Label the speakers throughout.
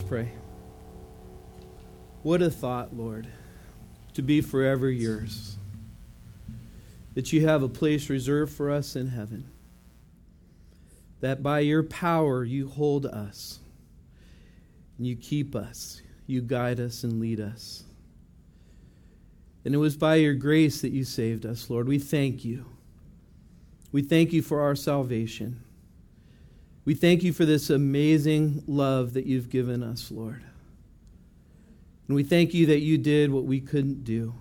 Speaker 1: pray. What a thought, Lord, to be forever yours. That you have a place reserved for us in heaven. That by your power you hold us. And you keep us. You guide us and lead us. And it was by your grace that you saved us, Lord. We thank you. We thank you for our salvation. We thank you for this amazing love that you've given us, Lord. And we thank you that you did what we couldn't do.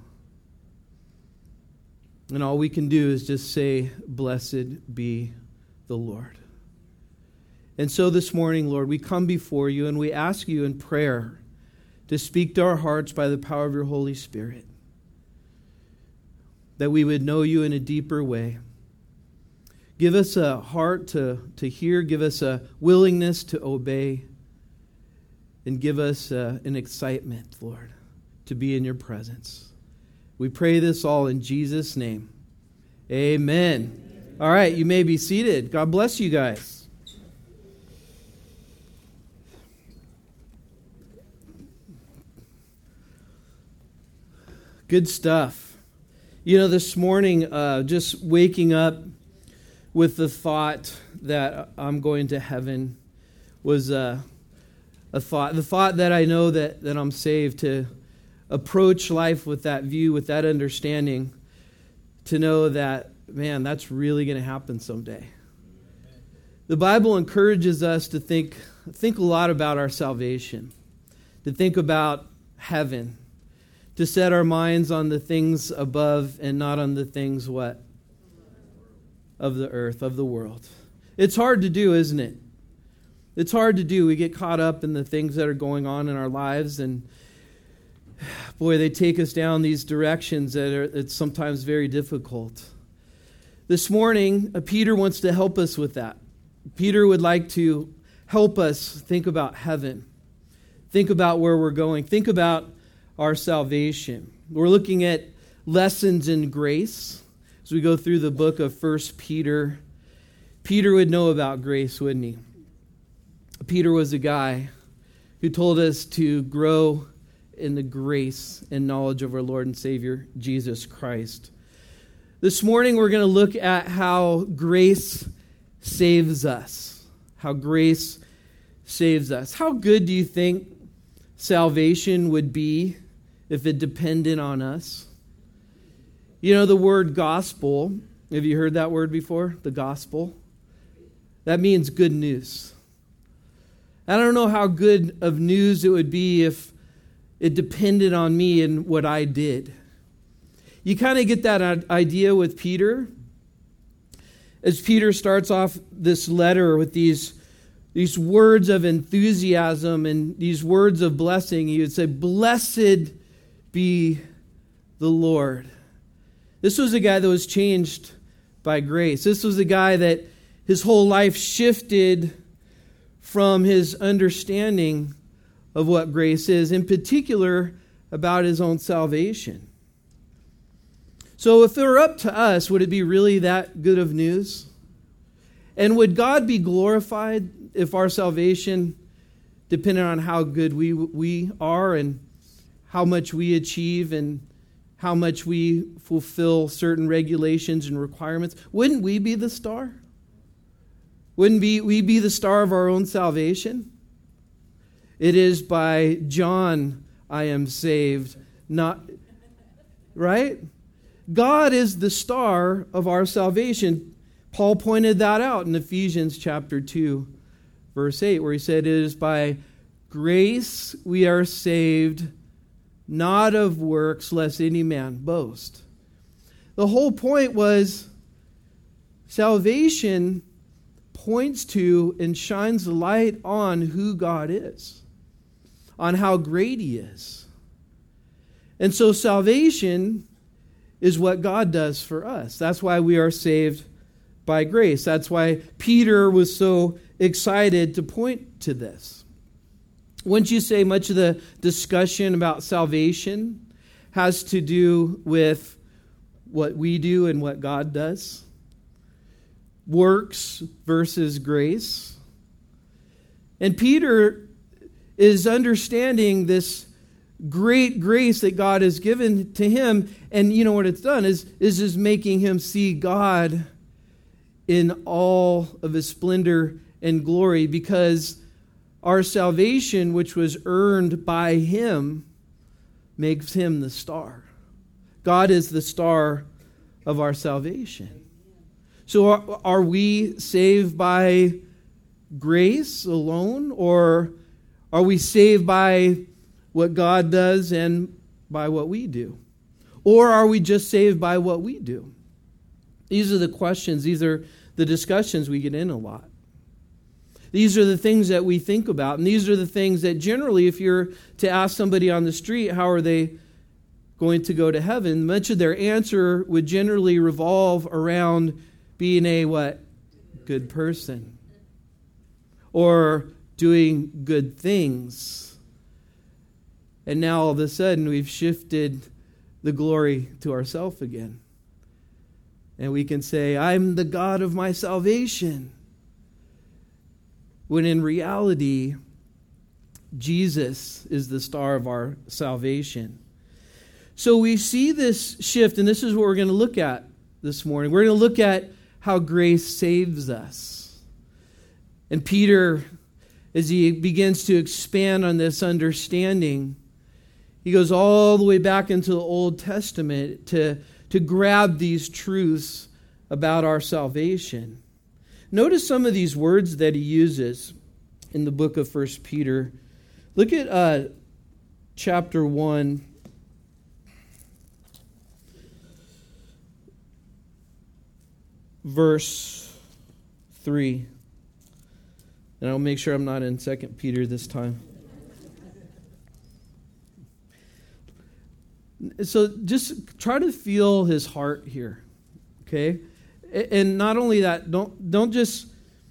Speaker 1: And all we can do is just say, blessed be the Lord. And so this morning, Lord, we come before you and we ask you in prayer to speak to our hearts by the power of your Holy Spirit. That we would know you in a deeper way. Give us a heart to hear. Give us a willingness to obey. And give us an excitement, Lord, to be in your presence. We pray this all in Jesus' name. Amen. All right, you may be seated. God bless you guys. Good stuff. You know, this morning, just waking up with the thought that I'm going to heaven was a thought. The thought that I know that I'm saved, to approach life with that view, with that understanding, to know that, man, that's really going to happen someday. The Bible encourages us to think a lot about our salvation, to think about heaven, to set our minds on the things above and not on the things what? Of the earth, of the world. It's hard to do, isn't it? It's hard to do. We get caught up in the things that are going on in our lives, and boy, they take us down these directions it's sometimes very difficult. This morning, Peter wants to help us with that. Peter would like to help us think about heaven, think about where we're going, think about our salvation. We're looking at lessons in grace as we go through the book of 1 Peter. Peter would know about grace, wouldn't he? Peter was a guy who told us to grow in the grace and knowledge of our Lord and Savior, Jesus Christ. This morning we're going to look at how grace saves us. How grace saves us. How good do you think salvation would be if it depended on us? You know, the word gospel, have you heard that word before? The gospel? That means good news. I don't know how good of news it would be if it depended on me and what I did. You kind of get that idea with Peter. As Peter starts off this letter with these words of enthusiasm and these words of blessing, he would say, blessed be the Lord. This was a guy that was changed by grace. This was a guy that his whole life shifted from his understanding of what grace is, in particular about his own salvation. So if it were up to us, would it be really that good of news? And would God be glorified if our salvation depended on how good we are and how much we achieve and how much we fulfill certain regulations and requirements? Wouldn't we be the star? Wouldn't we be the star of our own salvation? It is by John I am saved, not, right? God is the star of our salvation. Paul pointed that out in Ephesians chapter 2, verse 8, where he said, it is by grace we are saved, not of works, lest any man boast. The whole point was salvation points to and shines the light on who God is, on how great He is. And so salvation is what God does for us. That's why we are saved by grace. That's why Peter was so excited to point to this. Wouldn't you say much of the discussion about salvation has to do with what we do and what God does? Works versus grace. And Peter is understanding this great grace that God has given to him. And you know what it's done is just making him see God in all of his splendor and glory, because our salvation, which was earned by him, makes him the star. God is the star of our salvation. So are we saved by grace alone, or are we saved by what God does and by what we do? Or are we just saved by what we do? These are the questions, these are the discussions we get in a lot. These are the things that we think about, and these are the things that generally, if you're to ask somebody on the street, how are they going to go to heaven, much of their answer would generally revolve around being a what? Good person. Or doing good things. And now all of a sudden we've shifted the glory to ourselves again. And we can say, I'm the God of my salvation. When in reality, Jesus is the star of our salvation. So we see this shift, and this is what we're going to look at this morning. We're going to look at how grace saves us. And Peter, as he begins to expand on this understanding, he goes all the way back into the Old Testament to grab these truths about our salvation. Notice some of these words that he uses in the book of 1 Peter. Look at chapter 1. Verse 3. And I'll make sure I'm not in 2 Peter this time. So just try to feel his heart here. Okay? And not only that, don't just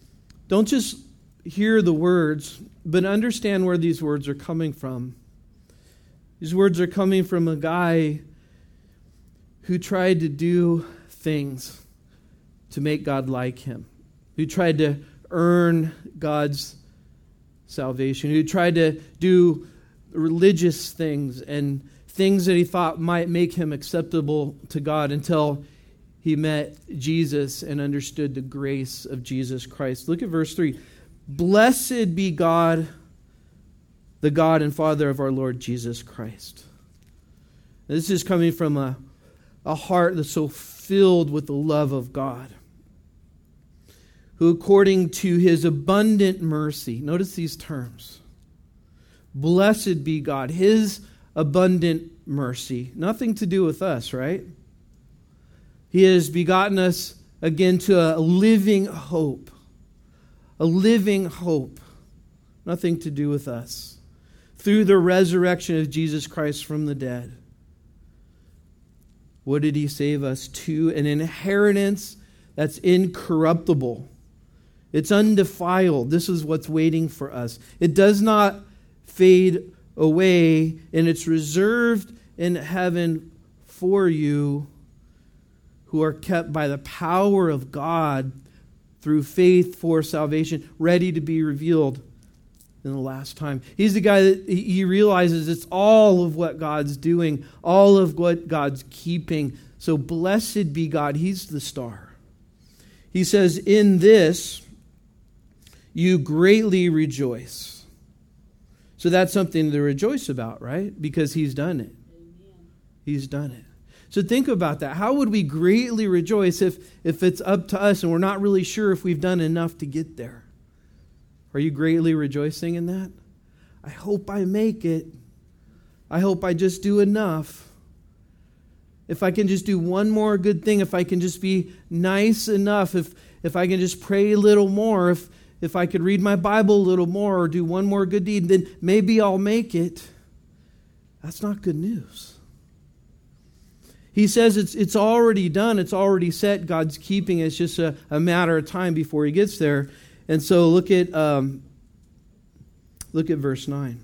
Speaker 1: hear the words, but understand where these words are coming from. These words are coming from a guy who tried to do things to make God like him, who tried to earn God's salvation, who tried to do religious things and things that he thought might make him acceptable to God, until he met Jesus and understood the grace of Jesus Christ. Look at verse 3. Blessed be God, the God and Father of our Lord Jesus Christ. This is coming from a heart that's so filled with the love of God, who according to his abundant mercy, notice these terms, blessed be God, his abundant mercy, nothing to do with us, right? He has begotten us again to a living hope, nothing to do with us, through the resurrection of Jesus Christ from the dead. What did he save us to? An inheritance that's incorruptible. It's undefiled. This is what's waiting for us. It does not fade away, and it's reserved in heaven for you who are kept by the power of God through faith for salvation, ready to be revealed in the last time. He's the guy that he realizes it's all of what God's doing, all of what God's keeping. So blessed be God. He's the star. He says, in this you greatly rejoice. So that's something to rejoice about, right? Because he's done it. He's done it. So think about that. How would we greatly rejoice if it's up to us and we're not really sure if we've done enough to get there? Are you greatly rejoicing in that? I hope I make it. I hope I just do enough. If I can just do one more good thing, if I can just be nice enough, if I can just pray a little more, if I could read my Bible a little more or do one more good deed, then maybe I'll make it. That's not good news. He says it's already done. It's already set. God's keeping it. It's just a matter of time before he gets there. And so look at verse 9.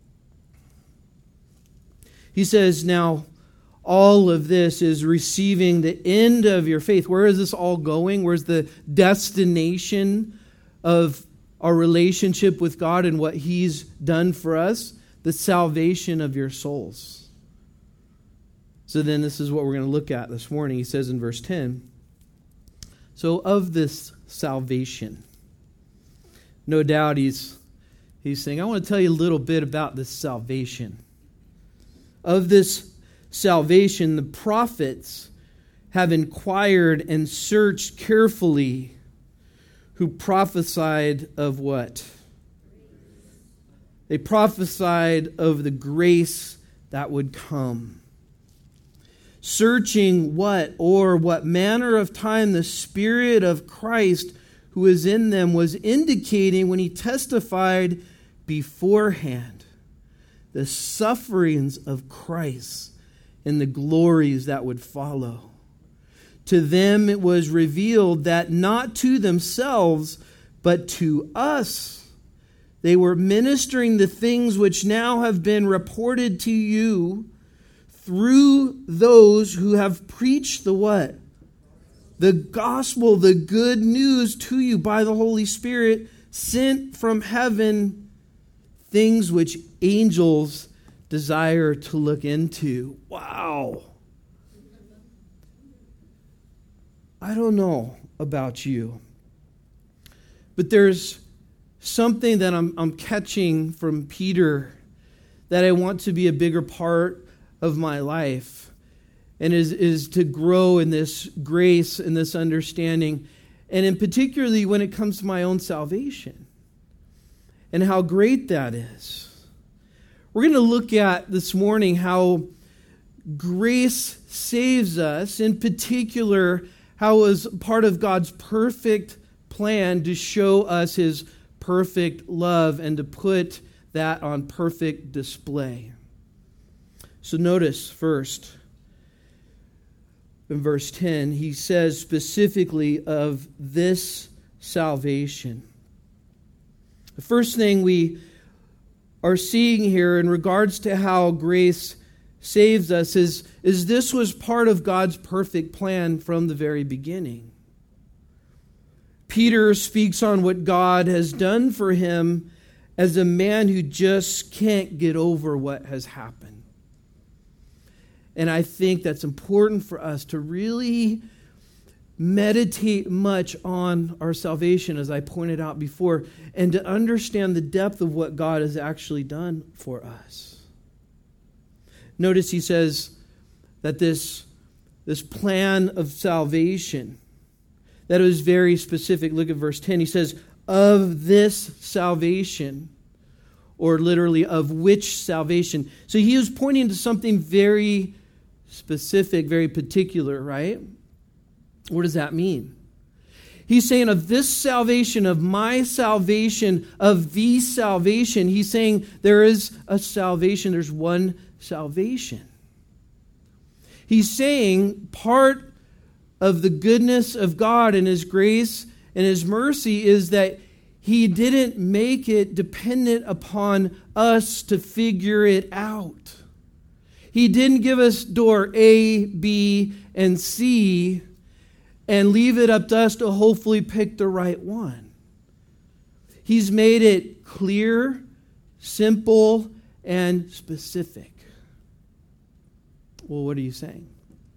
Speaker 1: He says, now all of this is receiving the end of your faith. Where is this all going? Where's the destination of our relationship with God and what He's done for us, the salvation of your souls. So then this is what we're going to look at this morning. He says in verse 10, so of this salvation, no doubt he's saying, I want to tell you a little bit about this salvation. Of this salvation, the prophets have inquired and searched carefully, who prophesied of what? They prophesied of the grace that would come. Searching what or what manner of time the Spirit of Christ who is in them was indicating when he testified beforehand the sufferings of Christ and the glories that would follow. To them it was revealed that not to themselves, but to us, they were ministering the things which now have been reported to you through those who have preached the what? The gospel, the good news to you by the Holy Spirit sent from heaven, things which angels desire to look into. Wow. I don't know about you, but there's something that I'm catching from Peter that I want to be a bigger part of my life, and is to grow in this grace and this understanding, and in particularly when it comes to my own salvation and how great that is. We're going to look at this morning how grace saves us, in particular how it was part of God's perfect plan to show us His perfect love and to put that on perfect display. So notice first, in verse 10, he says specifically of this salvation. The first thing we are seeing here in regards to how grace saves us is this was part of God's perfect plan from the very beginning. Peter speaks on what God has done for him as a man who just can't get over what has happened. And I think that's important for us to really meditate much on our salvation, as I pointed out before, and to understand the depth of what God has actually done for us. Notice he says that this plan of salvation, that is very specific. Look at verse 10. He says, of this salvation, or literally of which salvation. So he is pointing to something very specific, very particular, right? What does that mean? He's saying of this salvation, of my salvation, of the salvation. He's saying there is a salvation. There's one salvation. He's saying part of the goodness of God and His grace and His mercy is that He didn't make it dependent upon us to figure it out. He didn't give us door A, B, and C and leave it up to us to hopefully pick the right one. He's made it clear, simple, and specific. Well, what are you saying?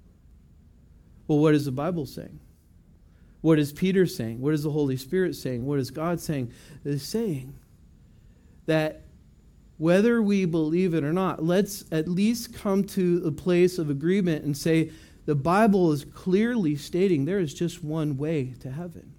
Speaker 1: Well, what is the Bible saying? What is Peter saying? What is the Holy Spirit saying? What is God saying? They're saying that whether we believe it or not, let's at least come to a place of agreement and say the Bible is clearly stating there is just one way to heaven.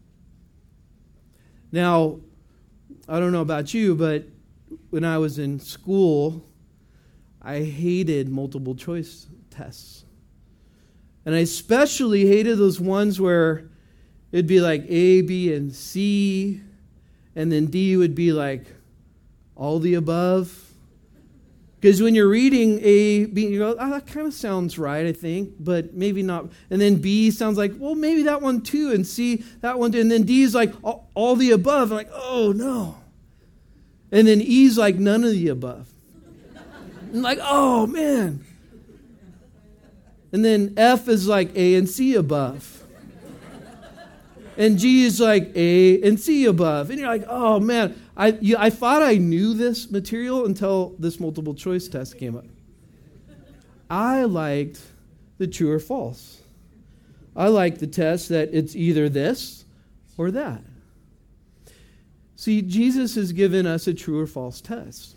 Speaker 1: Now, I don't know about you, but when I was in school, I hated multiple choice tests. And I especially hated those ones where it'd be like A, B, and C, and then D would be like all the above. Because when you're reading A, B, you go, that kind of sounds right, I think, but maybe not. And then B sounds like, well, maybe that one too, and C, that one too. And then D is like all the above. I'm like, oh, no. And then E is like none of the above. I'm like, oh, man. And then F is like A and C above. And G is like A and C above. And you're like, oh man, I thought I knew this material until this multiple choice test came up. I liked the true or false. I like the test that it's either this or that. See, Jesus has given us a true or false test.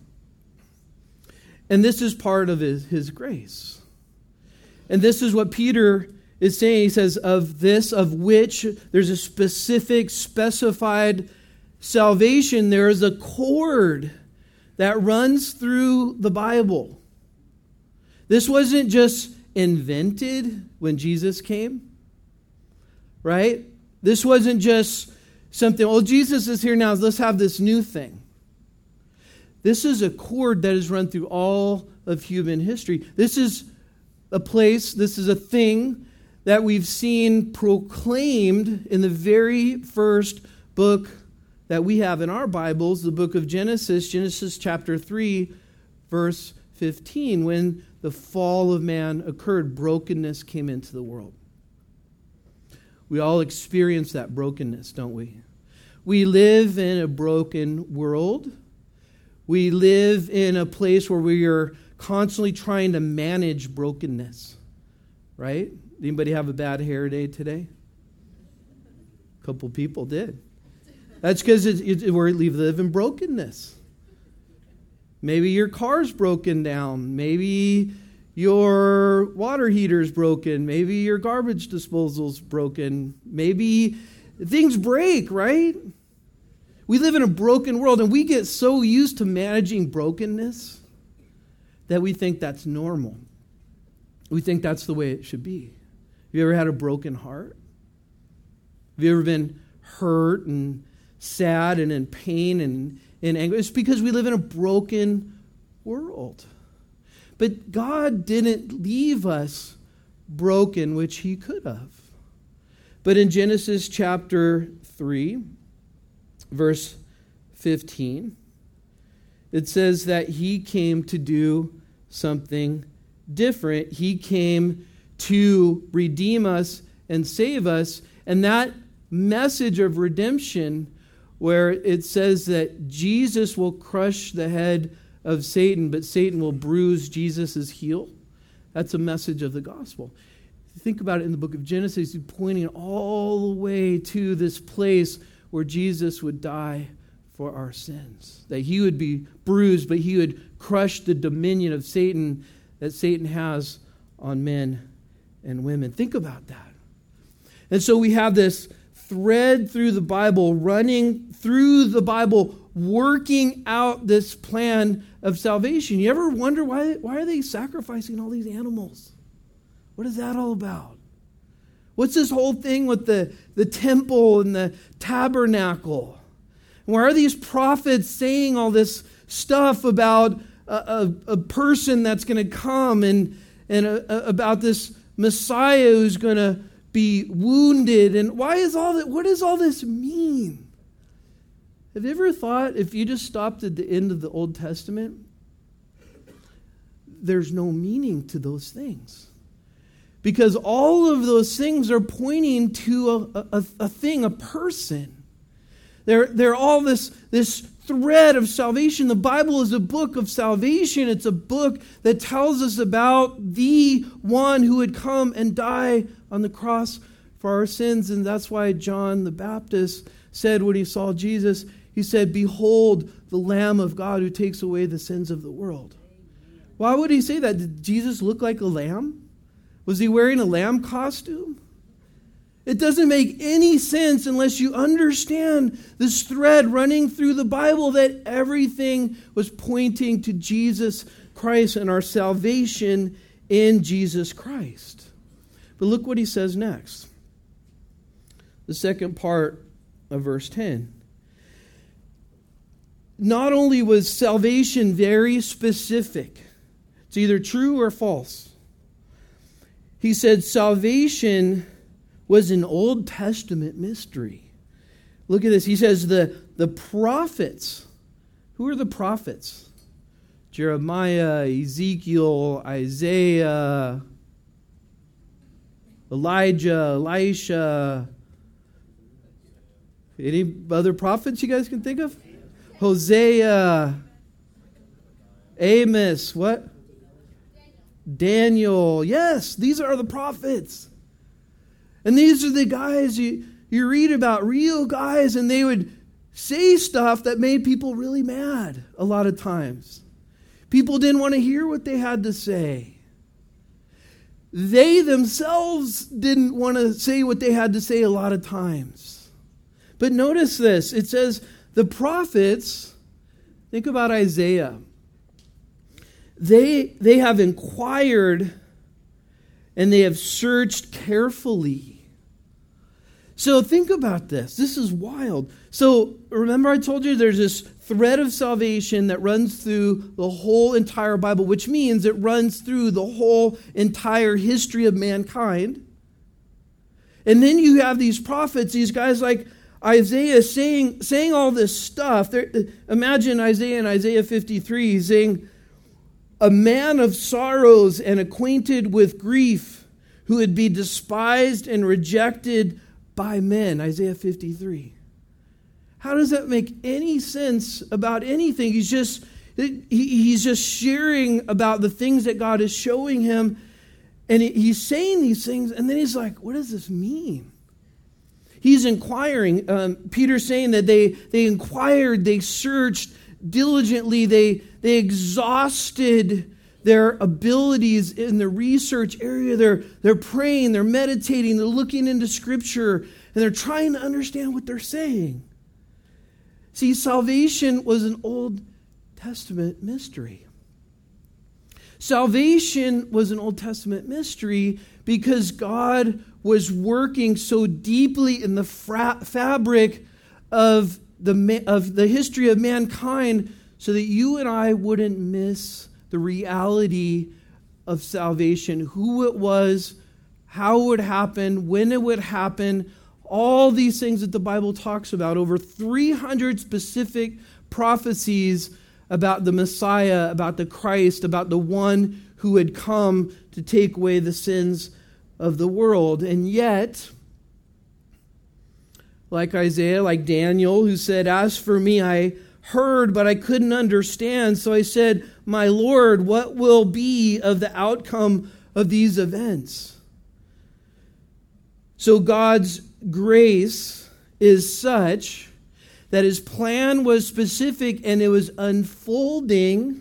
Speaker 1: And this is part of his grace. And this is what Peter is saying. He says, of which there's a specific, specified salvation. There is a cord that runs through the Bible. This wasn't just invented when Jesus came, right? This wasn't just something, oh, Jesus is here now, let's have this new thing. This is a cord that has run through all of human history. This is a place, this is a thing that we've seen proclaimed in the very first book that we have in our Bibles, the book of Genesis chapter 3, verse 15. When the fall of man occurred, brokenness came into the world. We all experience that brokenness, don't we? We live in a broken world. We live in a place where we are constantly trying to manage brokenness, right? Anybody have a bad hair day today? A couple people did. That's because we live in brokenness. Maybe your car's broken down. Maybe your water heater's broken. Maybe your garbage disposal's broken. Maybe things break, right? We live in a broken world, and we get so used to managing brokenness that we think that's normal. We think that's the way it should be. Have you ever had a broken heart? Have you ever been hurt and sad and in pain and in anger? It's because we live in a broken world. But God didn't leave us broken, which he could have. But in Genesis chapter 3, verse 15, it says that he came to do something different. He came to redeem us and save us. And that message of redemption, where it says that Jesus will crush the head of Satan, but Satan will bruise Jesus' heel, that's a message of the gospel. Think about it in the book of Genesis, he's pointing all the way to this place where Jesus would die for our sins. That he would be bruised, but he would crush the dominion of Satan that Satan has on men and women. Think about that. And so we have this thread through the Bible, running through the Bible, working out this plan of salvation. You ever wonder why are they sacrificing all these animals? What is that all about? What's this whole thing with the temple and the tabernacle? Why are these prophets saying all this stuff about a person that's going to come and about this Messiah who's going to be wounded? And why is all that? What does all this mean? Have you ever thought, if you just stopped at the end of the Old Testament, there's no meaning to those things? Because all of those things are pointing to a thing, a person. They're all this thread of salvation. The Bible is a book of salvation. It's a book that tells us about the one who would come and die on the cross for our sins. And that's why John the Baptist said when he saw Jesus, he said, "Behold, the Lamb of God who takes away the sins of the world." Why would he say that? Did Jesus look like a lamb? Was he wearing a lamb costume? It doesn't make any sense unless you understand this thread running through the Bible that everything was pointing to Jesus Christ and our salvation in Jesus Christ. But look what he says next. The second part of verse 10. Not only was salvation very specific, it's either true or false. He said salvation was an Old Testament mystery. Look at this. He says the prophets. Who are the prophets? Jeremiah, Ezekiel, Isaiah, Elijah, Elisha, Any other prophets you guys can think of? Hosea. Amos. What? Daniel. Yes, these are the prophets. And these are the guys you read about, real guys, and they would say stuff that made people really mad a lot of times. People didn't want to hear what they had to say. They themselves didn't want to say what they had to say a lot of times. But notice this. It says the prophets, think about Isaiah. They have inquired and they have searched carefully. So think about this. This is wild. So remember I told you there's this thread of salvation that runs through the whole entire Bible, which means it runs through the whole entire history of mankind. And then you have these prophets, these guys like Isaiah saying all this stuff. Imagine Isaiah in Isaiah 53 saying, a man of sorrows and acquainted with grief, who would be despised and rejected by men. Isaiah 53. How does that make any sense about anything? He's just sharing about the things that God is showing him, and he's saying these things, and then he's like, what does this mean? He's inquiring. Peter's saying that they inquired, they searched diligently, they exhausted their abilities in the research area. They're praying, they're meditating, they're looking into Scripture, and they're trying to understand what they're saying. See, salvation was an Old Testament mystery. Salvation was an Old Testament mystery because God was working so deeply in the fabric of the history of mankind so that you and I wouldn't miss the reality of salvation, who it was, how it would happen, when it would happen, all these things that the Bible talks about, over 300 specific prophecies about the Messiah, about the Christ, about the one who had come to take away the sins of the world. And yet, like Isaiah, like Daniel, who said, as for me, I heard, but I couldn't understand. So I said, my Lord, what will be of the outcome of these events? So God's grace is such that his plan was specific and it was unfolding.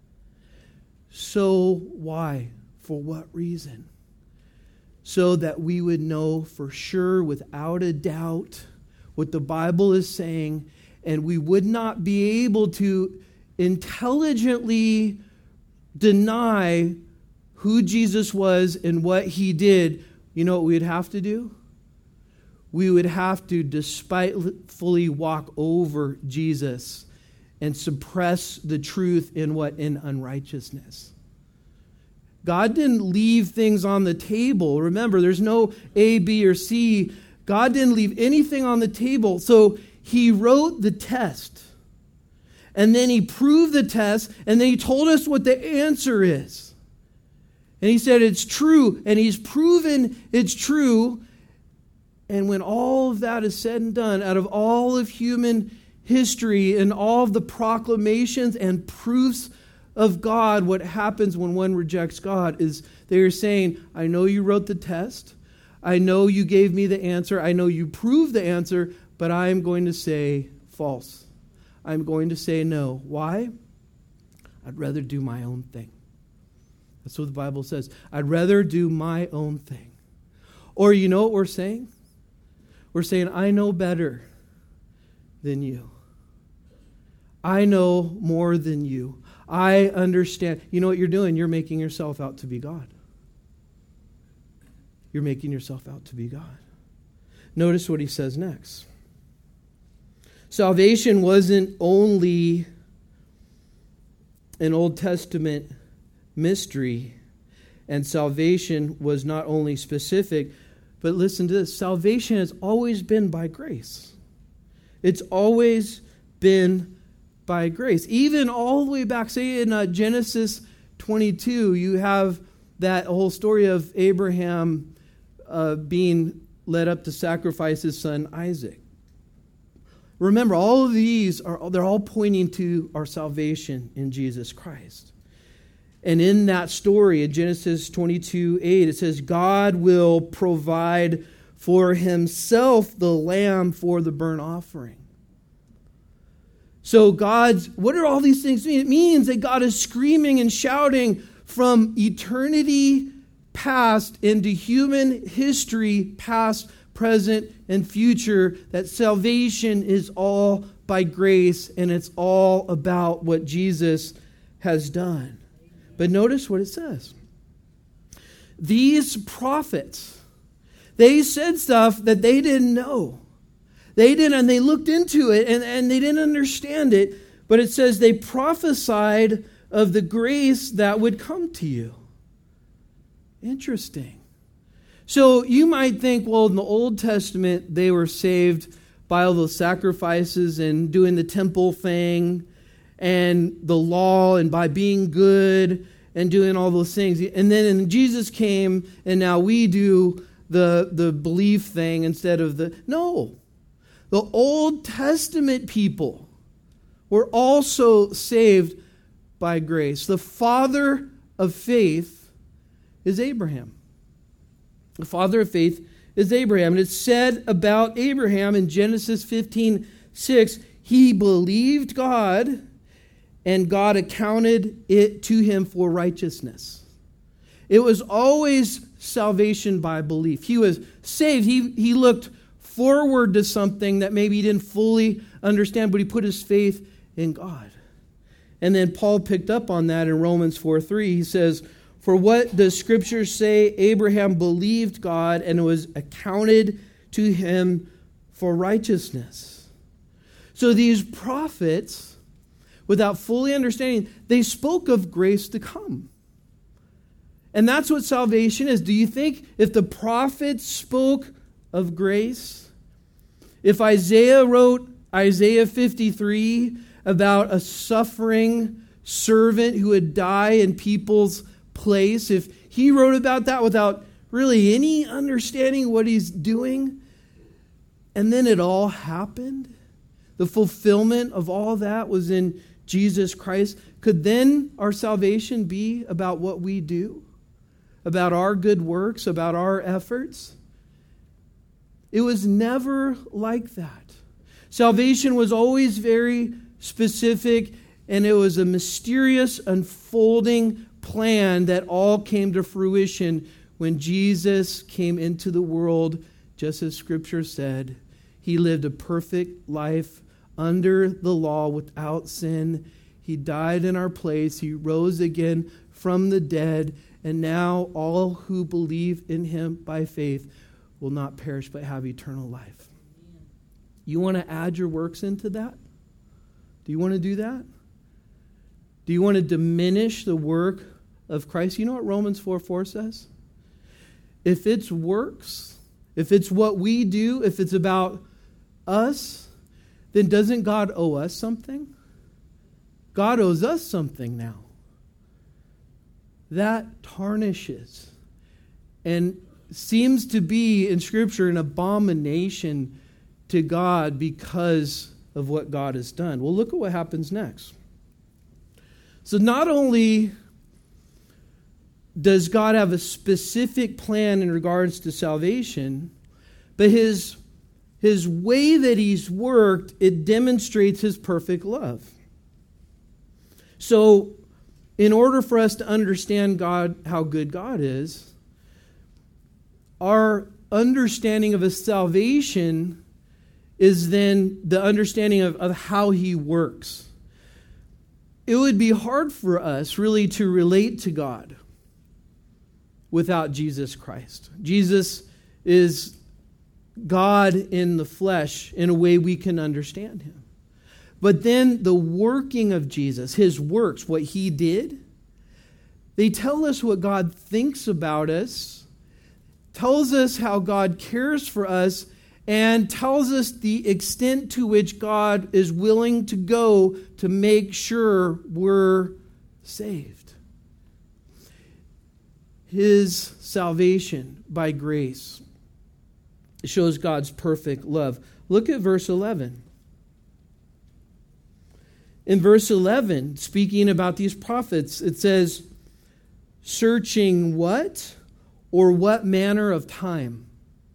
Speaker 1: So why? For what reason? So that we would know for sure, without a doubt, what the Bible is saying, and we would not be able to intelligently deny who Jesus was and what he did. You know what we'd have to do? We would have to despitefully walk over Jesus and suppress the truth in what? In unrighteousness. God didn't leave things on the table. Remember, there's no A, B, or C. God didn't leave anything on the table. So he wrote the test. And then he proved the test. And then he told us what the answer is. And he said it's true. And he's proven it's true. And when all of that is said and done, out of all of human history and all of the proclamations and proofs of God, what happens when one rejects God is they're saying, I know you wrote the test. I know you gave me the answer. I know you proved the answer, but I am going to say false. I'm going to say no. Why? I'd rather do my own thing. That's what the Bible says. I'd rather do my own thing. Or you know what we're saying? We're saying, I know better than you. I know more than you. I understand. You know what you're doing? You're making yourself out to be God. You're making yourself out to be God. Notice what he says next. Salvation wasn't only an Old Testament mystery, and salvation was not only specific, but listen to this. Salvation has always been by grace. It's always been by grace. Even all the way back, say in Genesis 22, you have that whole story of Abraham being led up to sacrifice his son Isaac. remember, all of these they're all pointing to our salvation in Jesus Christ. And in that story, in Genesis 22:8, it says, God will provide for himself the lamb for the burnt offering. So what do all these things mean? It means that God is screaming and shouting from eternity past into human history, past, present, and future, that salvation is all by grace and it's all about what Jesus has done. But notice what it says. These prophets, they said stuff that they didn't know. And they looked into it and they didn't understand it. But it says they prophesied of the grace that would come to you. Interesting. So you might think, well, in the Old Testament, they were saved by all those sacrifices and doing the temple thing and the law and by being good and doing all those things. And then Jesus came and now we do the belief thing instead of No. The Old Testament people were also saved by grace. The father of faith is Abraham. The father of faith is Abraham. And it's said about Abraham in Genesis 15:6, he believed God and God accounted it to him for righteousness. It was always salvation by belief. He was saved. He looked forward to something that maybe he didn't fully understand, but he put his faith in God. And then Paul picked up on that in Romans 4:3. He says, for what does Scripture say? Abraham believed God and it was accounted to him for righteousness. So these prophets, without fully understanding, they spoke of grace to come. And that's what salvation is. Do you think if the prophets spoke of grace, if Isaiah wrote Isaiah 53 about a suffering servant who would die in people's place, if he wrote about that without really any understanding what he's doing, and then it all happened, the fulfillment of all that was in Jesus Christ, could then our salvation be about what we do, about our good works, about our efforts? It was never like that. Salvation was always very specific, and it was a mysterious unfolding plan that all came to fruition when Jesus came into the world, just as Scripture said. He lived a perfect life under the law without sin. He died in our place. He rose again from the dead. And now all who believe in him by faith will not perish but have eternal life. You want to add your works into that? Do you want to do that? Do you want to diminish the work of Christ? You know what Romans 4:4 says? If it's works, if it's what we do, if it's about us, then doesn't God owe us something? God owes us something now. That tarnishes and seems to be in Scripture an abomination to God because of what God has done. Well, look at what happens next. So not only does God have a specific plan in regards to salvation, but his way that he's worked, it demonstrates his perfect love. So in order for us to understand God, how good God is, our understanding of his salvation is then the understanding of how he works. It would be hard for us really to relate to God without Jesus Christ. Jesus is God in the flesh in a way we can understand him. But then the working of Jesus, his works, what he did, they tell us what God thinks about us, tells us how God cares for us, and tells us the extent to which God is willing to go to make sure we're saved. His salvation by grace shows God's perfect love. Look at verse 11. In verse 11, speaking about these prophets, it says, searching what? Or what manner of time?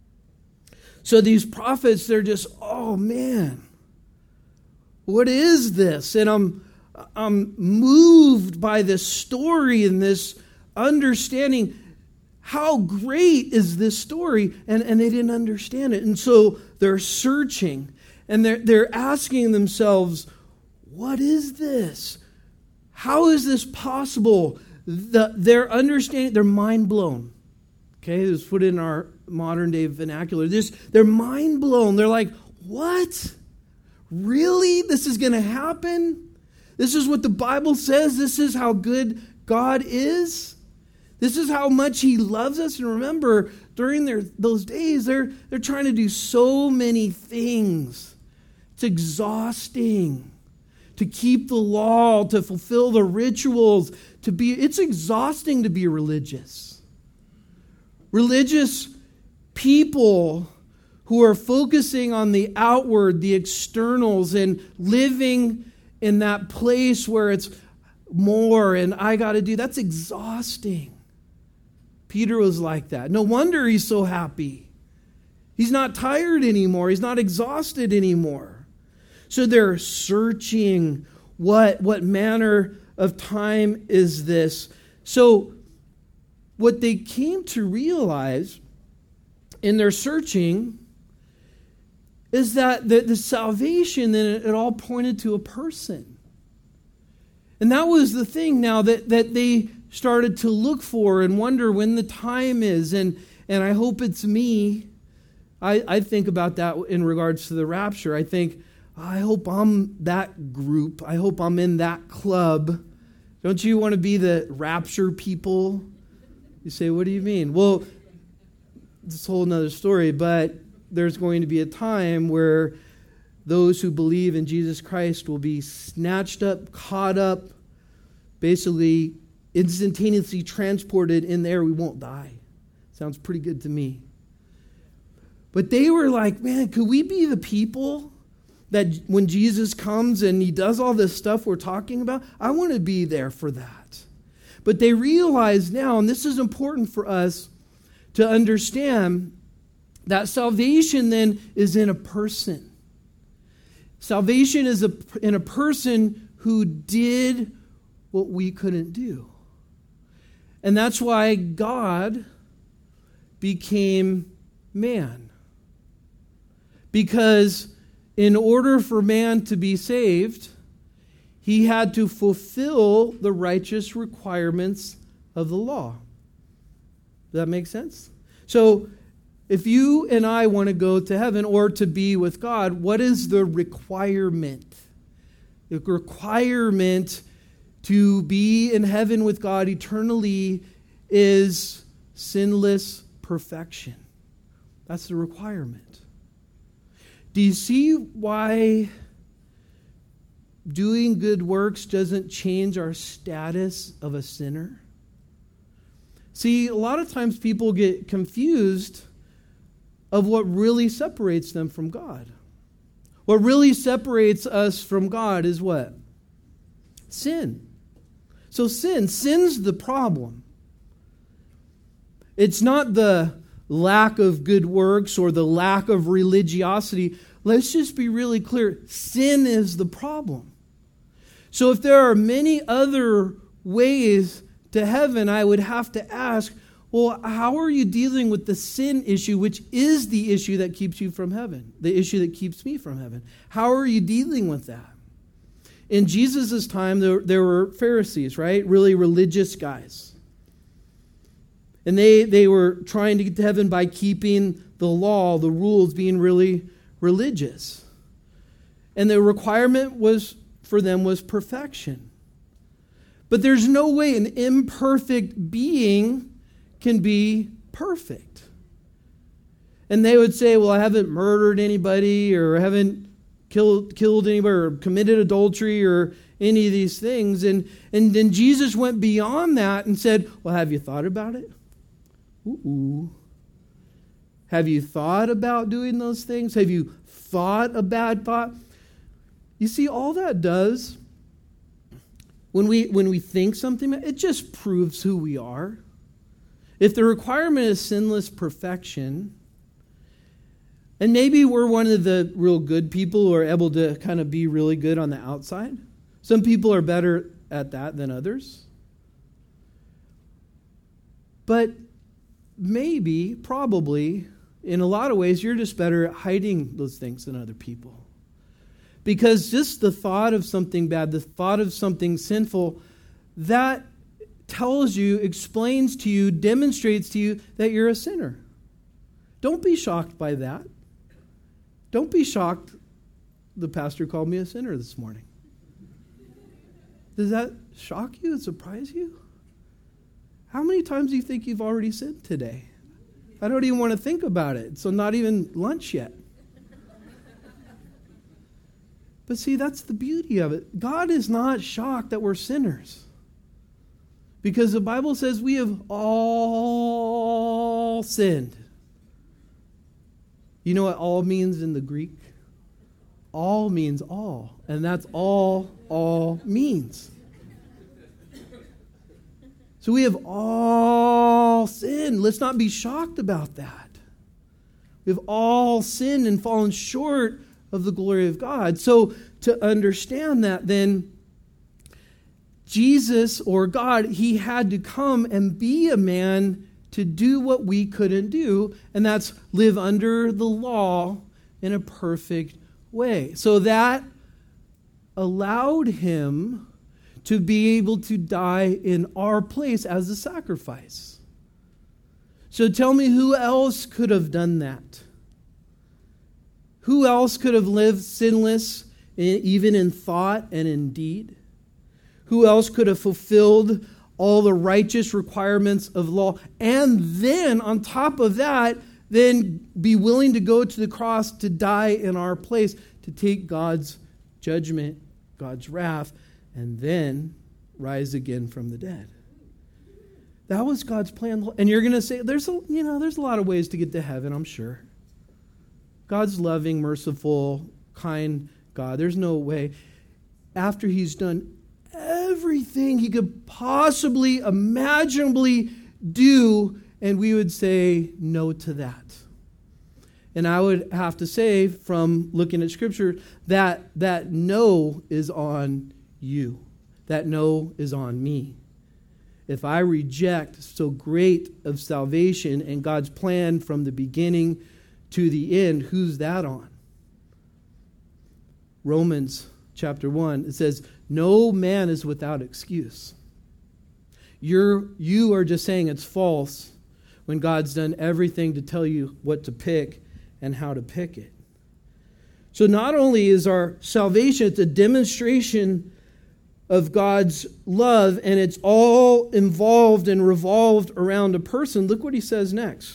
Speaker 1: So these prophets, they're just, oh man, what is this? And I'm moved by this story and this understanding. How great is this story? And they didn't understand it. And so they're searching and they're asking themselves, what is this? How is this possible? Their understanding, they're mind blown. Okay, let's put it in our modern day vernacular. They're mind blown. They're like, what? Really? This is going to happen? This is what the Bible says? This is how good God is? This is how much He loves us? And remember, during those days, they're trying to do so many things. It's exhausting. To keep the law, to fulfill the rituals, it's exhausting to be religious. Religious people who are focusing on the outward, the externals, and living in that place where it's more and I got to do, that's exhausting. Peter was like that. No wonder he's so happy. He's not tired anymore. He's not exhausted anymore. So they're searching what manner of time is this. So what they came to realize in their searching is that the salvation, then it all pointed to a person. And that was the thing now that they started to look for and wonder when the time is. And I hope it's me. I think about that in regards to the rapture. I hope I'm that group. I hope I'm in that club. Don't you want to be the rapture people? You say, what do you mean? Well, it's a whole nother story, but there's going to be a time where those who believe in Jesus Christ will be snatched up, caught up, basically instantaneously transported in there. We won't die. Sounds pretty good to me. But they were like, man, could we be the people that when Jesus comes and He does all this stuff we're talking about, I want to be there for that. But they realize now, and this is important for us to understand, that salvation then is in a person. Salvation is in a person who did what we couldn't do. And that's why God became man. Because in order for man to be saved, he had to fulfill the righteous requirements of the law. Does that make sense? So, if you and I want to go to heaven or to be with God, what is the requirement? The requirement to be in heaven with God eternally is sinless perfection. That's the requirement. Do you see why doing good works doesn't change our status of a sinner? See, a lot of times people get confused of what really separates them from God. What really separates us from God is what? Sin. So sin's the problem. It's not the lack of good works or the lack of religiosity. Let's just be really clear. Sin is the problem. So if there are many other ways to heaven, I would have to ask, well, how are you dealing with the sin issue, which is the issue that keeps you from heaven, the issue that keeps me from heaven? How are you dealing with that? In Jesus' time, there were Pharisees, right? Really religious guys. And they were trying to get to heaven by keeping the law, the rules, being really religious. And the requirement for them was perfection. But there's no way an imperfect being can be perfect. And they would say, well, I haven't murdered anybody, or I haven't killed anybody, or committed adultery, or any of these things. And then Jesus went beyond that and said, well, have you thought about it? Ooh. Have you thought about doing those things? Have you thought a bad thought? You see, all that does when we think something, it just proves who we are. If the requirement is sinless perfection, and maybe we're one of the real good people who are able to kind of be really good on the outside. Some people are better at that than others. But maybe, probably, in a lot of ways, you're just better at hiding those things than other people. Because just the thought of something bad, the thought of something sinful, that tells you, explains to you, demonstrates to you that you're a sinner. Don't be shocked by that. Don't be shocked the pastor called me a sinner this morning. Does that shock you and surprise you? How many times do you think you've already sinned today? I don't even want to think about it. So not even lunch yet. But see, that's the beauty of it. God is not shocked that we're sinners. Because the Bible says we have all sinned. You know what all means in the Greek? All means all. And that's all means. So we have all sinned. Let's not be shocked about that. We have all sinned and fallen short of the glory of God. So to understand that, then Jesus, or God, he had to come and be a man to do what we couldn't do, and that's live under the law in a perfect way. So that allowed him to be able to die in our place as a sacrifice. So tell me, who else could have done that? Who else could have lived sinless, even in thought and in deed? Who else could have fulfilled all the righteous requirements of law, and then on top of that, then be willing to go to the cross to die in our place, to take God's judgment, God's wrath, and then rise again from the dead? That was God's plan. And you're going to say, there's a lot of ways to get to heaven, I'm sure. God's loving, merciful, kind God. There's no way. After he's done everything he could possibly, imaginably do, and we would say no to that. And I would have to say, from looking at Scripture, that no is on you. That no is on me. If I reject so great of salvation and God's plan from the beginning to the end, who's that on? Romans chapter 1, it says, no man is without excuse. You are just saying it's false when God's done everything to tell you what to pick and how to pick it. So not only is our salvation, it's a demonstration of God's love, and it's all involved and revolved around a person. Look what he says next.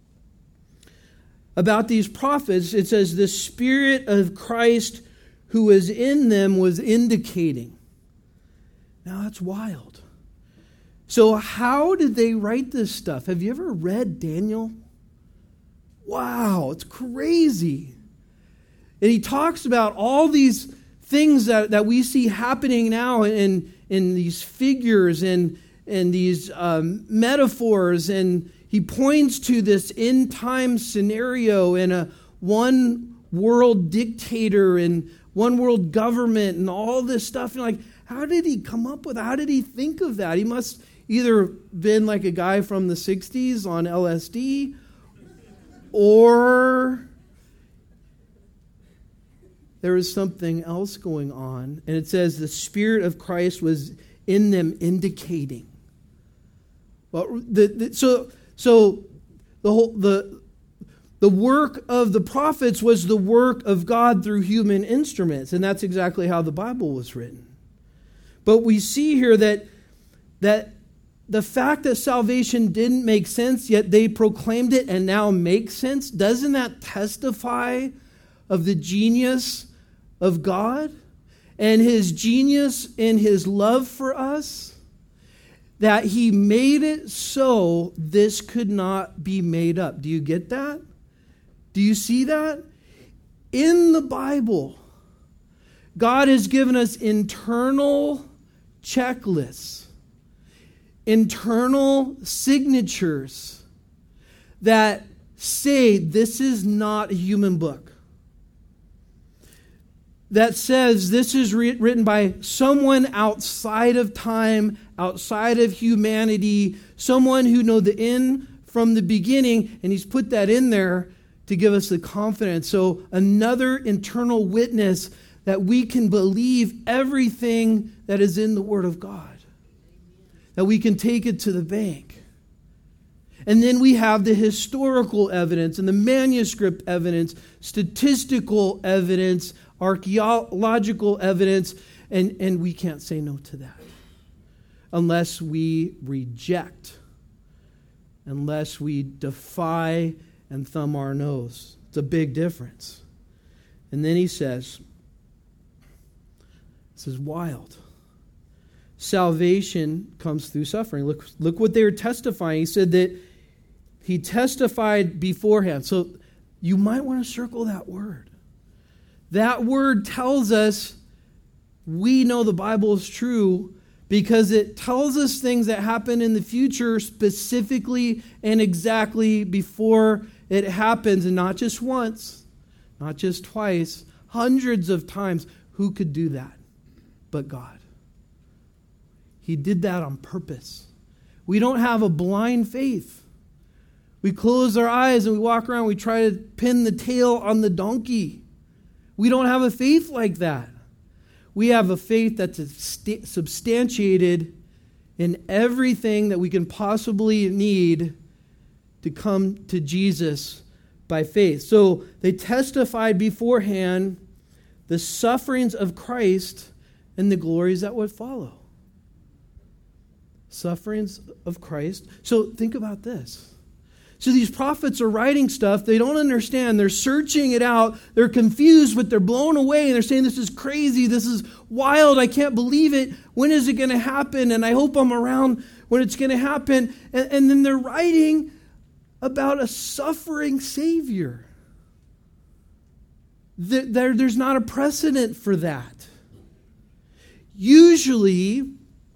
Speaker 1: About these prophets, it says, the Spirit of Christ who was in them was indicating. Now that's wild. So how did they write this stuff? Have you ever read Daniel? Wow, it's crazy. And he talks about all these things that we see happening now in these figures and these metaphors. And he points to this end time scenario and a one world dictator and one world government and all this stuff. And like, how did he come up with, how did he think of that? He must either been like a guy from the 60s on LSD, or there was something else going on. And it says the Spirit of Christ was in them, indicating. Well, so the work of the prophets was the work of God through human instruments, and that's exactly how the Bible was written. But we see here that the fact that salvation didn't make sense, yet they proclaimed it and now makes sense, doesn't that testify of the genius of God and his genius in his love for us? That he made it so this could not be made up. Do you get that? Do you see that? In the Bible, God has given us internal checklists, internal signatures that say this is not a human book. That says this is written by someone outside of time, outside of humanity, someone who knows the end from the beginning, and he's put that in there to give us the confidence. So another internal witness that we can believe everything that is in the Word of God, that we can take it to the bank. And then we have the historical evidence and the manuscript evidence, statistical evidence, archaeological evidence, and we can't say no to that unless we reject, unless we defy and thumb our nose. It's a big difference. And then he says, this is wild. Salvation comes through suffering. Look what they were testifying. He said that he testified beforehand. So you might want to circle that word. That word tells us we know the Bible is true because it tells us things that happen in the future specifically and exactly before it happens, and not just once, not just twice, hundreds of times. Who could do that but God? He did that on purpose. We don't have a blind faith. We close our eyes and we walk around, we try to pin the tail on the donkey. We don't have a faith like that. We have a faith that's substantiated in everything that we can possibly need to come to Jesus by faith. So they testified beforehand the sufferings of Christ and the glories that would follow. Sufferings of Christ. So think about this. So these prophets are writing stuff they don't understand. They're searching it out. They're confused, but they're blown away. And they're saying, this is crazy. This is wild. I can't believe it. When is it going to happen? And I hope I'm around when it's going to happen. And then they're writing about a suffering Savior. There's not a precedent for that. Usually,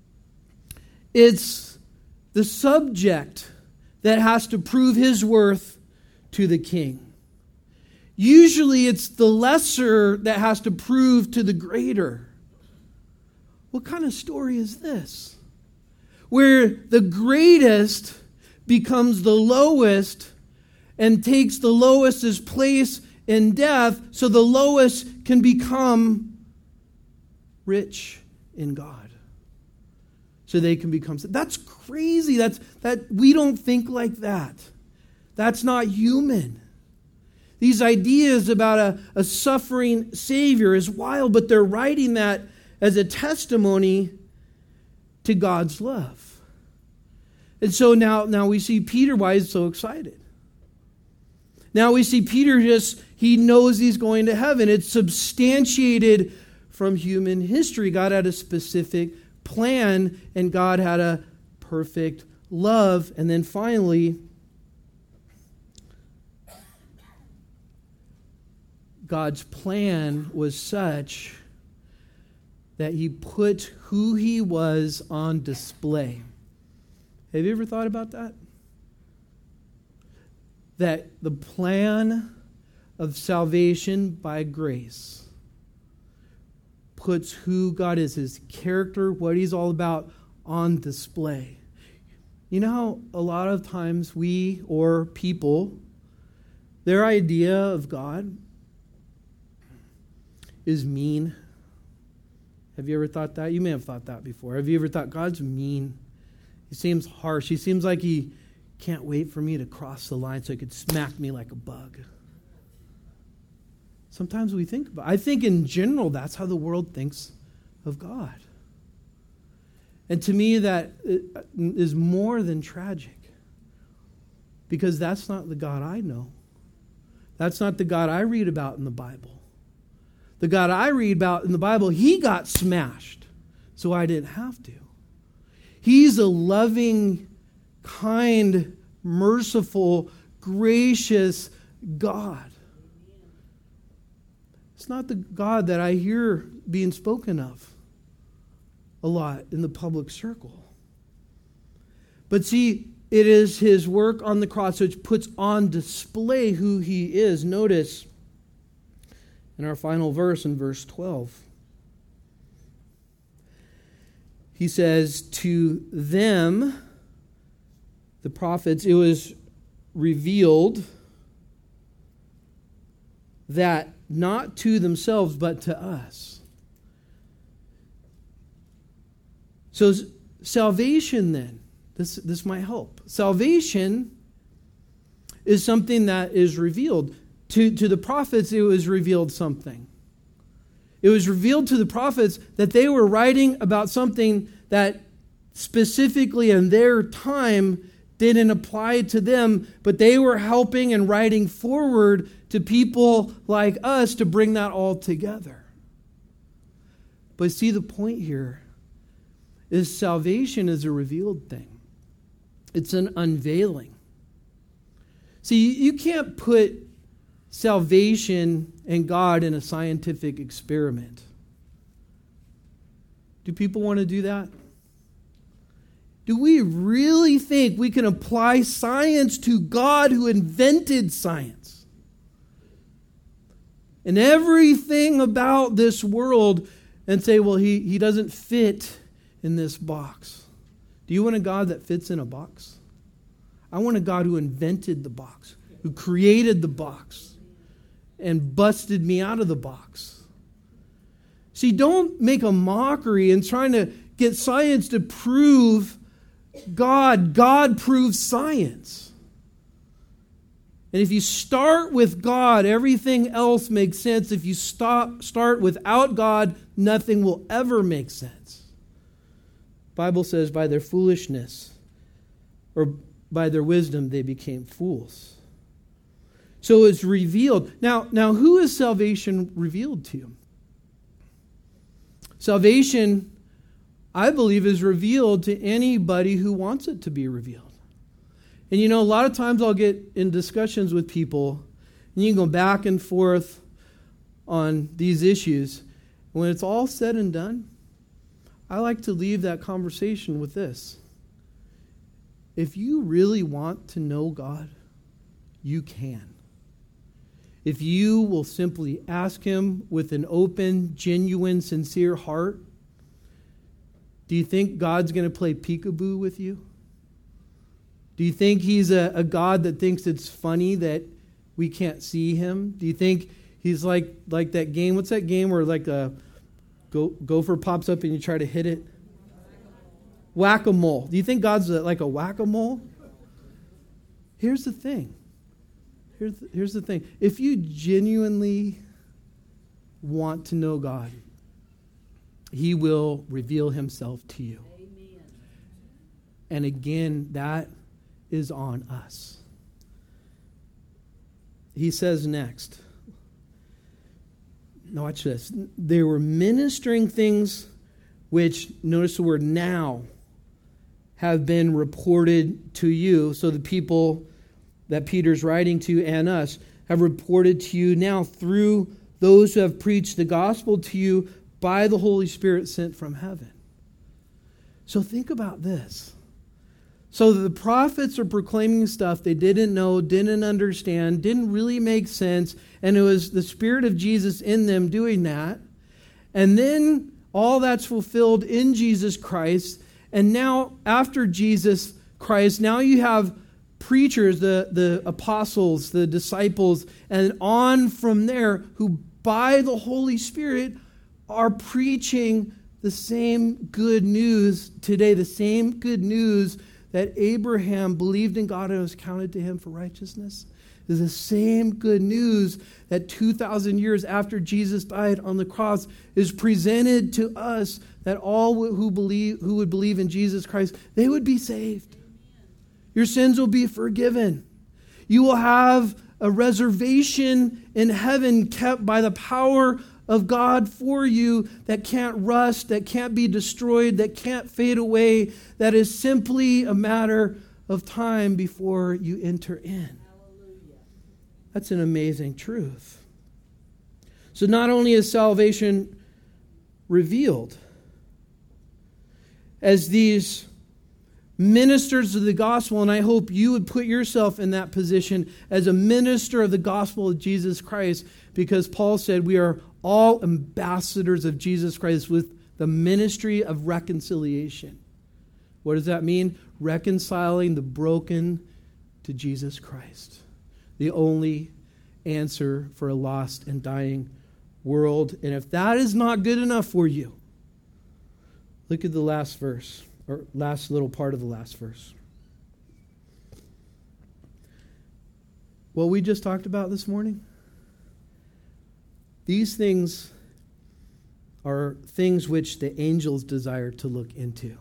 Speaker 1: it's the subject that has to prove his worth to the king. Usually it's the lesser that has to prove to the greater. What kind of story is this? Where the greatest becomes the lowest and takes the lowest's place in death so the lowest can become rich in God. So they can become. That's crazy. That we don't think like that. That's not human. These ideas about a suffering Savior is wild, but they're writing that as a testimony to God's love. And so now we see Peter, why he's so excited. Now we see Peter he knows he's going to heaven. It's substantiated from human history. God had a specific plan, and God had a perfect love. And then finally, God's plan was such that he put who he was on display. Have you ever thought about that? That the plan of salvation by grace puts who God is, his character, what he's all about, on display. You know how a lot of times we or people, their idea of God is mean. Have you ever thought that? You may have thought that before. Have you ever thought God's mean? He seems harsh. He seems like he can't wait for me to cross the line so he could smack me like a bug. Sometimes we think about it. I think in general that's how the world thinks of God. And to me that is more than tragic. Because that's not the God I know. That's not the God I read about in the Bible. The God I read about in the Bible, he got smashed, so I didn't have to. He's a loving, kind, merciful, gracious God. It's not the God that I hear being spoken of. a lot in the public circle. But see, it is his work on the cross which puts on display who he is. Notice in our final verse, in verse 12, he says, to them, the prophets, it was revealed that not to themselves, but to us. So salvation then, this might help. Salvation is something that is revealed. To the prophets, it was revealed something. It was revealed to the prophets that they were writing about something that specifically in their time didn't apply to them, but they were helping and writing forward to people like us to bring that all together. But see, the point here is salvation is a revealed thing. It's an unveiling. See, you can't put salvation and God in a scientific experiment. Do people want to do that? Do we really think we can apply science to God who invented science? And everything about this world and say, well, he doesn't fit in this box. Do you want a God that fits in a box? I want a God who invented the box, who created the box, and busted me out of the box. See, don't make a mockery in trying to get science to prove God. God proves science. And if you start with God, everything else makes sense. If you start without God, nothing will ever make sense. The Bible says by their foolishness or by their wisdom they became fools. So it's revealed. Now who is salvation revealed to? Salvation, I believe, is revealed to anybody who wants it to be revealed. And a lot of times I'll get in discussions with people, and you can go back and forth on these issues. When it's all said and done, I like to leave that conversation with this. If you really want to know God, you can. If you will simply ask Him with an open, genuine, sincere heart, do you think God's going to play peekaboo with you? Do you think He's a God that thinks it's funny that we can't see Him? Do you think He's like that game? What's that game where like a gopher pops up and you try to hit it? Whack-a-mole. Do you think God's like a whack-a-mole? Here's the thing. Here's the thing. If you genuinely want to know God, He will reveal Himself to you. Amen. And again, that is on us. He says next, now watch this. They were ministering things which, notice the word now, have been reported to you. So the people that Peter's writing to and us have reported to you now through those who have preached the gospel to you by the Holy Spirit sent from heaven. So think about this. So the prophets are proclaiming stuff they didn't know, didn't understand, didn't really make sense, and it was the Spirit of Jesus in them doing that. And then all that's fulfilled in Jesus Christ. And now, after Jesus Christ, now you have preachers, the apostles, the disciples, and on from there, who by the Holy Spirit are preaching the same good news today, the same good news that Abraham believed in God and it was counted to him for righteousness. Is the same good news that 2,000 years after Jesus died on the cross is presented to us, that all who would believe in Jesus Christ, they would be saved. Your sins will be forgiven. You will have a reservation in heaven kept by the power of God for you that can't rust, that can't be destroyed, that can't fade away, that is simply a matter of time before you enter in. That's an amazing truth. So not only is salvation revealed, as these ministers of the gospel, and I hope you would put yourself in that position as a minister of the gospel of Jesus Christ, because Paul said we are all ambassadors of Jesus Christ with the ministry of reconciliation. What does that mean? Reconciling the broken to Jesus Christ, the only answer for a lost and dying world. And if that is not good enough for you, look at the last verse, or last little part of the last verse. What we just talked about this morning, these things are things which the angels desire to look into.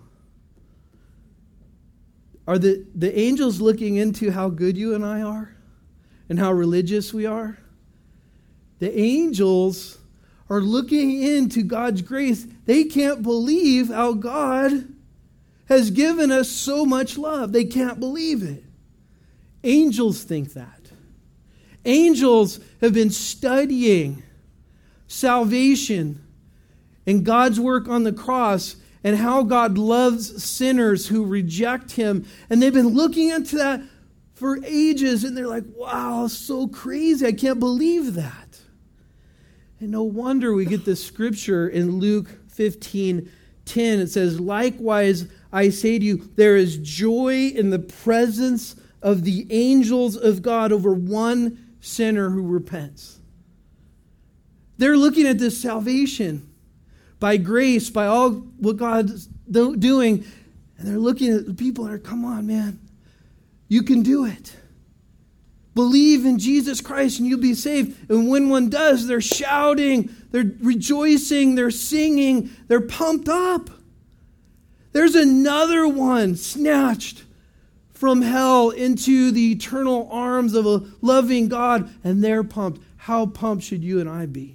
Speaker 1: Are the angels looking into how good you and I are and how religious we are? The angels are looking into God's grace. They can't believe how God has given us so much love. They can't believe it. Angels think that. Angels have been studying salvation and God's work on the cross and how God loves sinners who reject Him. And they've been looking into that for ages, and they're like, wow, so crazy. I can't believe that. And no wonder we get this scripture in Luke 15:10. It says, likewise, I say to you, there is joy in the presence of the angels of God over one sinner who repents. They're looking at this salvation by grace, by all what God's doing. And they're looking at the people and they're, come on, man. You can do it. Believe in Jesus Christ and you'll be saved. And when one does, they're shouting, they're rejoicing, they're singing, they're pumped up. There's another one snatched from hell into the eternal arms of a loving God, and they're pumped. How pumped should you and I be?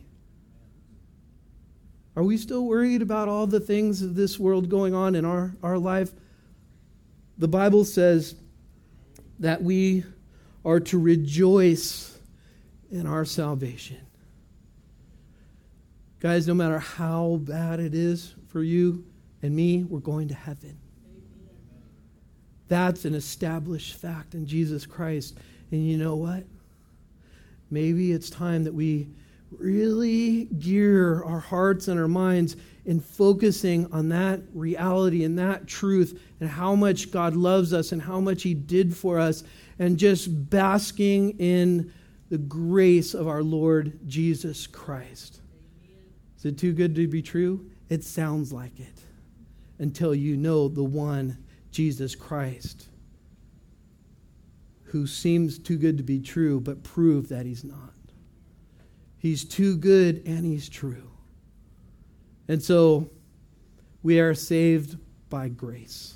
Speaker 1: Are we still worried about all the things of this world going on in our life? The Bible says that we are to rejoice in our salvation. Guys, no matter how bad it is for you and me, we're going to heaven. That's an established fact in Jesus Christ. And you know what? Maybe it's time that we really gear our hearts and our minds in focusing on that reality and that truth and how much God loves us and how much He did for us, and just basking in the grace of our Lord Jesus Christ. Is it too good to be true? It sounds like it until you know the one, Jesus Christ, who seems too good to be true, but prove that He's not. He's too good and He's true. And so we are saved by grace.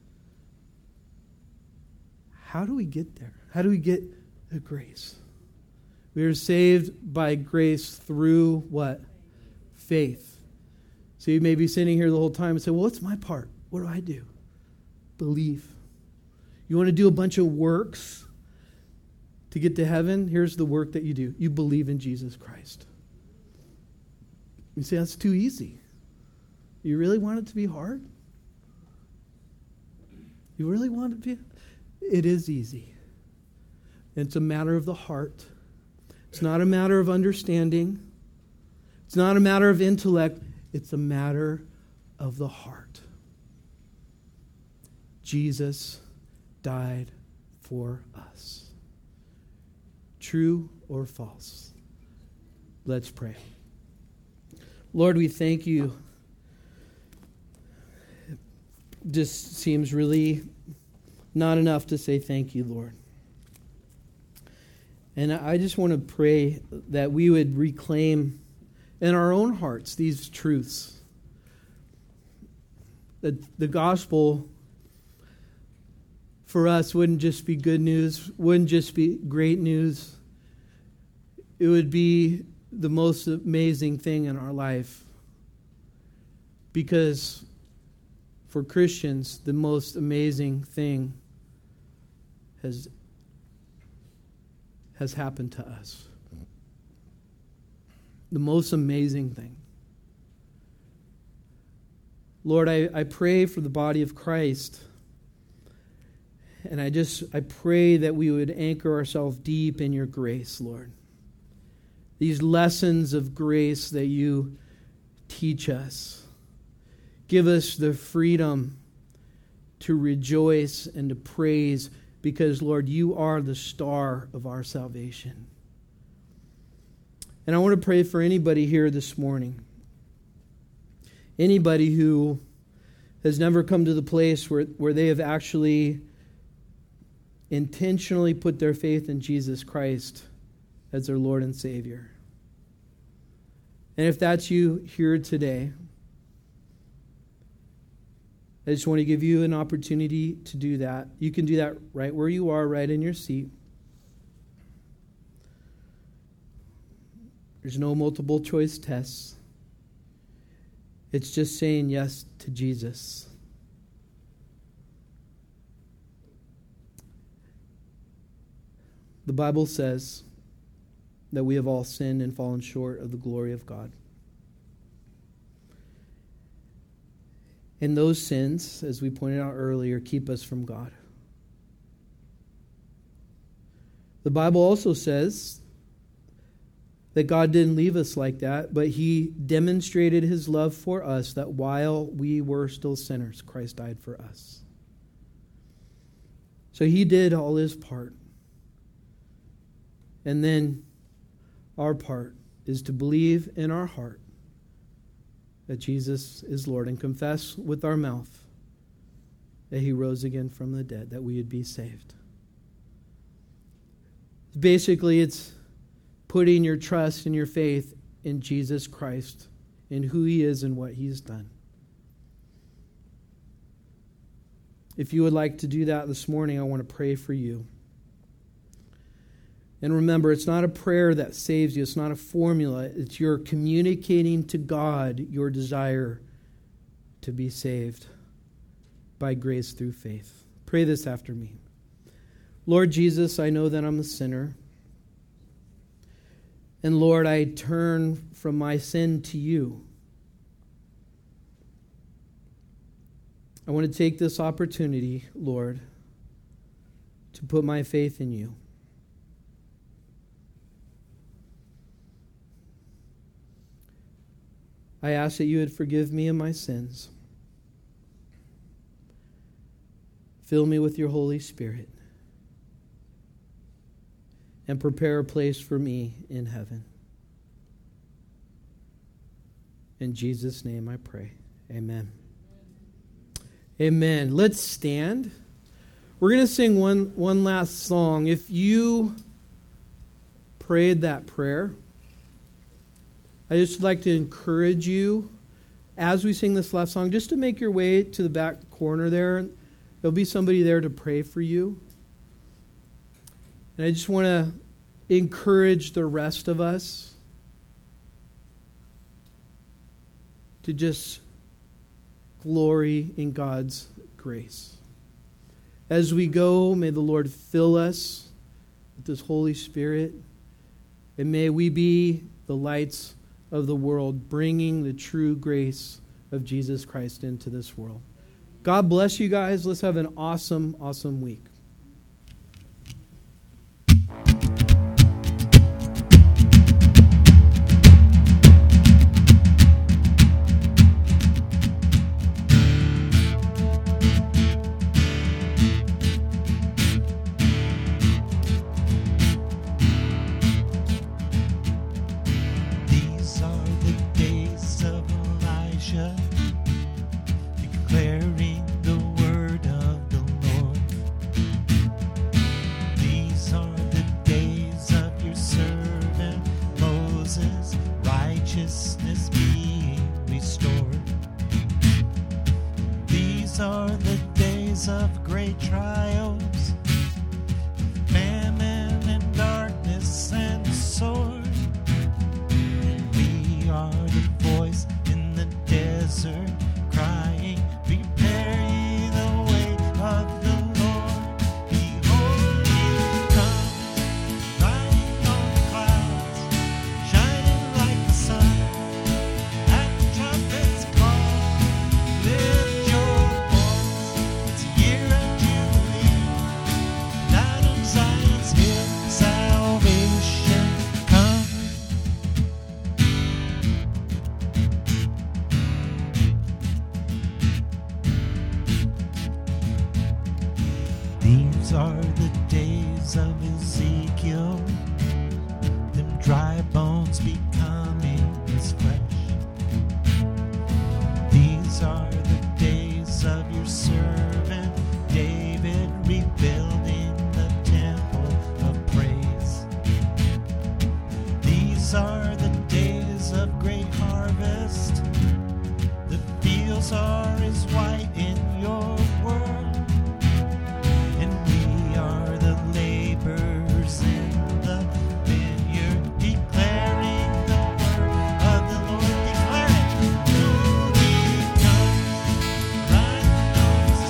Speaker 1: How do we get there? How do we get the grace? We are saved by grace through what? Faith. So you may be sitting here the whole time and say, well, what's my part? What do I do? Believe. You want to do a bunch of works to get to heaven? Here's the work that you do. You believe in Jesus Christ. You say, that's too easy. You really want it to be hard? You really want it to be? It is easy. It's a matter of the heart. It's not a matter of understanding. It's not a matter of intellect. It's a matter of the heart. Jesus died for us. True or false? Let's pray. Lord, we thank you. It just seems really not enough to say thank you, Lord. And I just want to pray that we would reclaim in our own hearts these truths. That the gospel for us wouldn't just be good news, wouldn't just be great news. It would be the most amazing thing in our life. Because for Christians, the most amazing thing has happened to us. The most amazing thing. Lord, I pray for the body of Christ. And I pray that we would anchor ourselves deep in your grace, Lord. These lessons of grace that you teach us. Give us the freedom to rejoice and to praise because, Lord, you are the star of our salvation. And I want to pray for anybody here this morning. Anybody who has never come to the place where they have actually intentionally put their faith in Jesus Christ as their Lord and Savior. And if that's you here today, I just want to give you an opportunity to do that. You can do that right where you are, right in your seat. There's no multiple choice tests. It's just saying yes to Jesus. The Bible says that we have all sinned and fallen short of the glory of God. And those sins, as we pointed out earlier, keep us from God. The Bible also says that God didn't leave us like that, but he demonstrated his love for us, that while we were still sinners, Christ died for us. So he did all his part. And then our part is to believe in our heart that Jesus is Lord and confess with our mouth that he rose again from the dead, that we would be saved. Basically, it's putting your trust and your faith in Jesus Christ, in who he is and what he's done. If you would like to do that this morning, I want to pray for you. And remember, it's not a prayer that saves you. It's not a formula. It's your communicating to God your desire to be saved by grace through faith. Pray this after me. Lord Jesus, I know that I'm a sinner. And Lord, I turn from my sin to you. I want to take this opportunity, Lord, to put my faith in you. I ask that you would forgive me of my sins. Fill me with your Holy Spirit. And prepare a place for me in heaven. In Jesus' name I pray. Amen. Amen. Let's stand. We're going to sing one last song. If you prayed that prayer, I just would like to encourage you, as we sing this last song, just to make your way to the back corner there. There'll be somebody there to pray for you. And I just want to encourage the rest of us to just glory in God's grace. As we go, may the Lord fill us with His Holy Spirit, and may we be the lights of the world, bringing the true grace of Jesus Christ into this world. God bless you guys. Let's have an awesome, awesome week.
Speaker 2: Live are the days of Ezekiel, them dry bones becoming as flesh. These are the days of your servant David, rebuilding the temple of praise. These are the days of great harvest. The fields are as white in your world, and we are the laborers in the vineyard, declaring the word of the Lord. Declare it. Till he comes, riding on the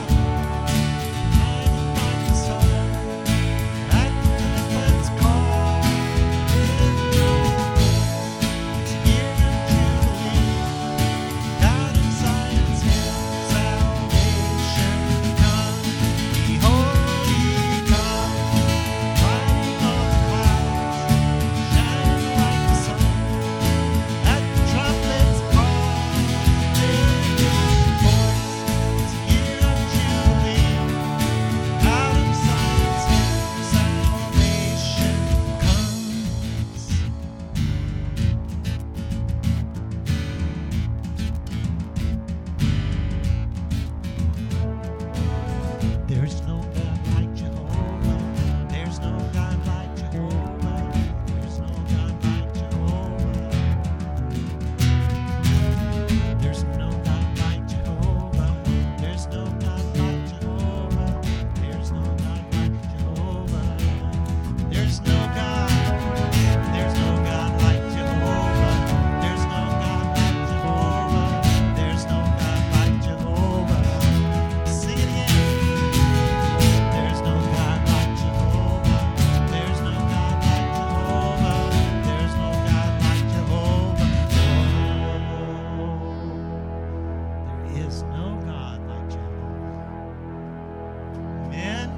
Speaker 2: sun, at the trumpet's call. It's year of Jubilee, God of Zion's hill, salvation comes. Behold, he comes, riding on the clouds, shining like the sun. At the trumpet's call, lift your voice. It's year of Jubilee, God of Zion's hill, salvation comes. There's no God like Jehovah. There's no God like Jehovah. There's no God like Jehovah. There's no God like Jehovah. There's no God like Jehovah. There's no God like Jehovah. There's no God. There's no God like Jehovah. There's no God like Jehovah. There's no God like Jehovah. Sing it again. There's no God like Jehovah. There's no God like Jehovah. There's no God like Jehovah. There is no God like Jehovah. Amen.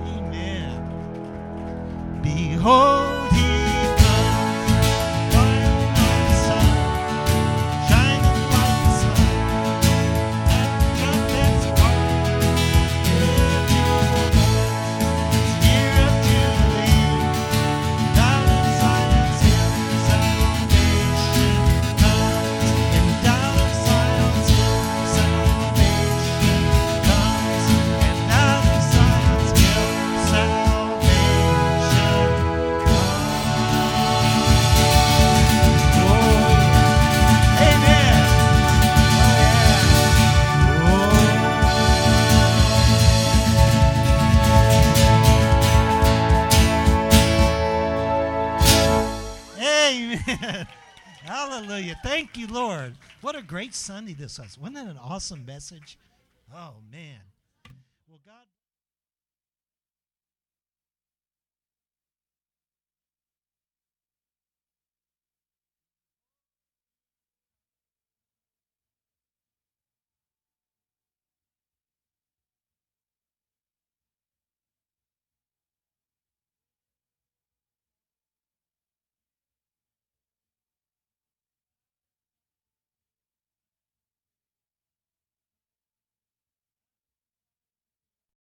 Speaker 2: Amen. Behold, he comes, riding on the sun, shining like the sun. At the trumpet's call, lift your voice. It's year of Jubilee, God of Zion's hill, salvation comes. And out of Zion's hill, salvation comes. And out of Zion's hill, salvation comes. Oh, amen. Amen. Hallelujah. Thank you, Lord. What a great Sunday this was. Wasn't that an awesome message? Oh, man.